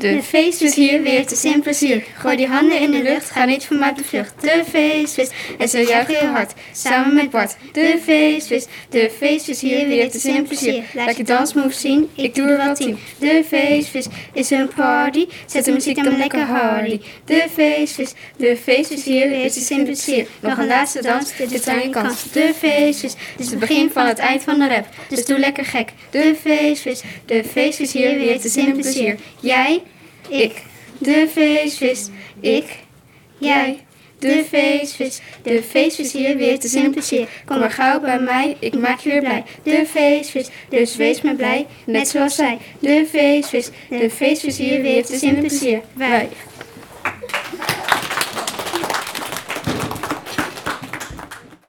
De feestvis hier weer te zin plezier. Gooi die handen in de lucht, ga niet van mij op de vlucht. De feestvis, en zo juich heel hard, samen met Bart. De feestvis hier weer te zin plezier. Laat je dansmoves zien, ik doe er wel 10. De feestvis is een party, zet de muziek dan lekker hardy. De feestvis hier weer te zin plezier. Nog een laatste dans, dit is aan je kans. De feestvis, dit is het begin van het eind van de rap. Dus doe lekker gek. De feestvis hier weer te zin plezier. Jij, ik. De feestvis, ik, jij. De feestvis hier weer te zin plezier. Kom maar gauw bij mij, ik maak je weer blij. De feestvis, dus wees maar blij, net zoals zij. De feestvis hier weer te zin plezier. Wij.